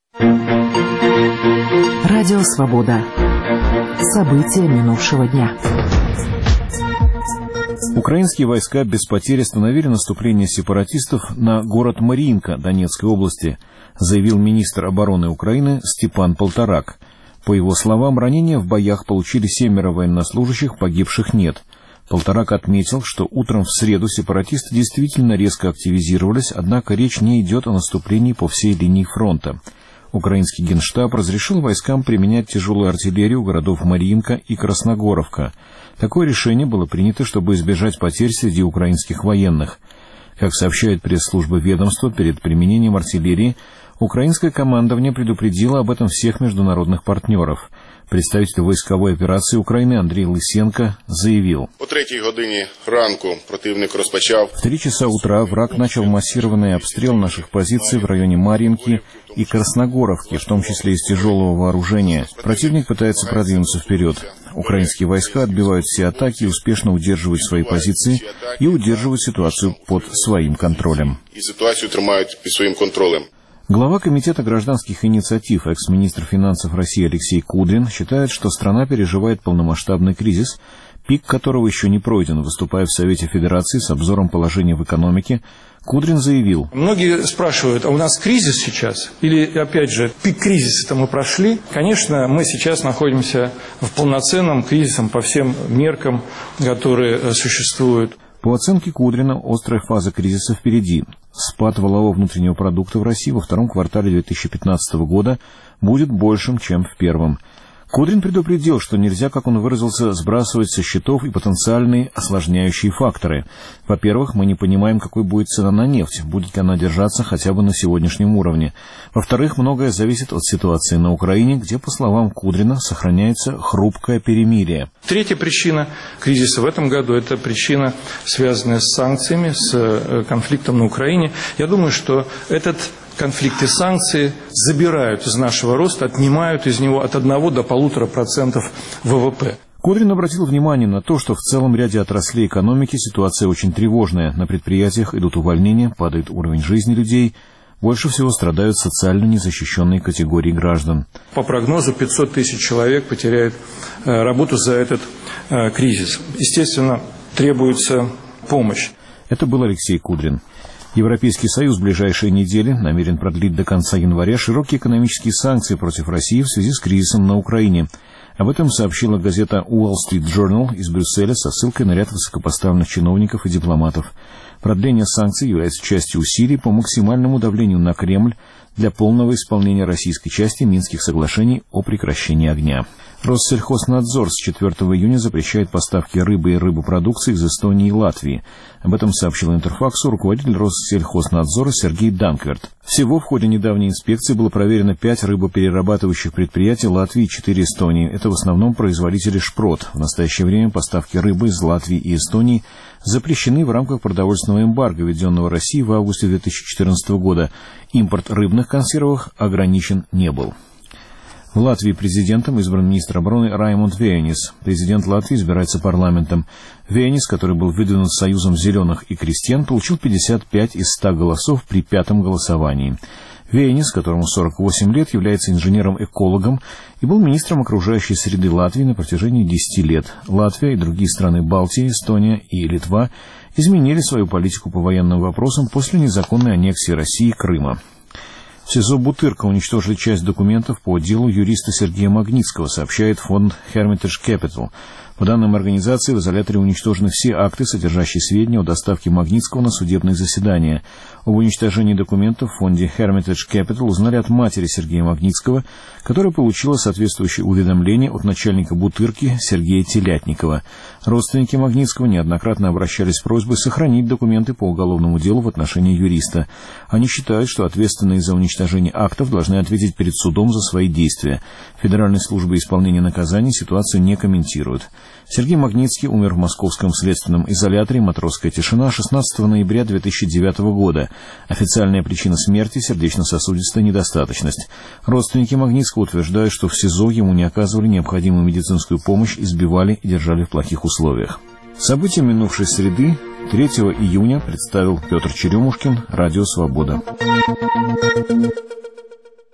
Радио «Свобода». События минувшего дня. Украинские войска без потерь остановили наступление сепаратистов на город Марьинка Донецкой области, заявил министр обороны Украины Степан Полторак. По его словам, ранения в боях получили 7 военнослужащих, погибших нет. Полторак отметил, что утром в среду сепаратисты действительно резко активизировались, однако речь не идет о наступлении по всей линии фронта. Украинский генштаб разрешил войскам применять тяжелую артиллерию у городов Марьинка и Красногоровка. Такое решение было принято, чтобы избежать потерь среди украинских военных. Как сообщает пресс-служба ведомства, перед применением артиллерии украинское командование предупредило об этом всех международных партнеров. Представитель войсковой операции Украины Андрей Лысенко заявил: В 3 часа утра враг начал массированный обстрел наших позиций в районе Марьинки и Красногоровки, в том числе из тяжелого вооружения. Противник пытается продвинуться вперед. Украинские войска отбивают все атаки и успешно удерживают свои позиции и удерживают ситуацию под своим контролем. Глава Комитета гражданских инициатив, экс-министр финансов России Алексей Кудрин считает, что страна переживает полномасштабный кризис, пик которого еще не пройден. Выступая в Совете Федерации с обзором положения в экономике, Кудрин заявил: многие спрашивают, а у нас кризис сейчас? Или, опять же, пик кризиса-то мы прошли? Конечно, мы сейчас находимся в полноценном кризисе по всем меркам, которые существуют. По оценке Кудрина, острая фаза кризиса впереди. Спад валового внутреннего продукта в России во втором квартале 2015 года будет большим, чем в первом. Кудрин предупредил, что нельзя, как он выразился, сбрасывать со счетов и потенциальные осложняющие факторы. Во-первых, мы не понимаем, какой будет цена на нефть, будет ли она держаться хотя бы на сегодняшнем уровне. Во-вторых, многое зависит от ситуации на Украине, где, по словам Кудрина, сохраняется хрупкое перемирие. Третья причина кризиса в этом году – это причина, связанная с санкциями, с конфликтом на Украине. Я думаю, что этот конфликт и санкции забирают из нашего роста, отнимают из него от 1 до 1,5% ВВП. Кудрин обратил внимание на то, что в целом ряде отраслей экономики ситуация очень тревожная. На предприятиях идут увольнения, падает уровень жизни людей. Больше всего страдают социально незащищенные категории граждан. По прогнозу 500 тысяч человек потеряют работу за этот кризис. Естественно, требуется помощь. Это был Алексей Кудрин. Европейский Союз в ближайшие недели намерен продлить до конца января широкие экономические санкции против России в связи с кризисом на Украине. Об этом сообщила газета Wall Street Journal из Брюсселя со ссылкой на ряд высокопоставленных чиновников и дипломатов. Продление санкций является частью усилий по максимальному давлению на Кремль для полного исполнения российской части Минских соглашений о прекращении огня. Россельхознадзор с 4 июня запрещает поставки рыбы и рыбопродукции из Эстонии и Латвии. Об этом сообщил Интерфаксу руководитель Россельхознадзора Сергей Данкверт. Всего в ходе недавней инспекции было проверено 5 рыбоперерабатывающих предприятий Латвии и 4 Эстонии. Это в основном производители шпрот. В настоящее время поставки рыбы из Латвии и Эстонии запрещены в рамках продовольственного эмбарго, введенного Россией в августе 2014 года. Импорт рыбных консервов ограничен не был. В Латвии президентом избран министр обороны Раймонд Вейнис. Президент Латвии избирается парламентом. Вейнис, который был выдвинут Союзом зеленых и крестьян, получил 55 из 100 голосов при 5-м голосовании. Вейнис, которому 48 лет, является инженером-экологом и был министром окружающей среды Латвии на протяжении 10 лет. Латвия и другие страны Балтии, Эстония и Литва изменили свою политику по военным вопросам после незаконной аннексии России Крыма. В СИЗО Бутырка уничтожили часть документов по делу юриста Сергея Магнитского, сообщает фонд Hermitage Capital. По данным организации, в изоляторе уничтожены все акты, содержащие сведения о доставке Магнитского на судебные заседания. Об уничтожении документов в фонде Hermitage Capital узнали от матери Сергея Магнитского, которая получила соответствующее уведомление от начальника Бутырки Сергея Телятникова. Родственники Магнитского неоднократно обращались с просьбой сохранить документы по уголовному делу в отношении юриста. Они считают, что ответственные за уничтожение актов должны ответить перед судом за свои действия. Федеральная служба исполнения наказаний ситуацию не комментирует. Сергей Магнитский умер в московском следственном изоляторе «Матросская тишина» 16 ноября 2009 года. Официальная причина смерти – сердечно-сосудистая недостаточность. Родственники Магнитского утверждают, что в СИЗО ему не оказывали необходимую медицинскую помощь, избивали и держали в плохих условиях. События минувшей среды 3 июня представил Петр Черемушкин, Радио «Свобода».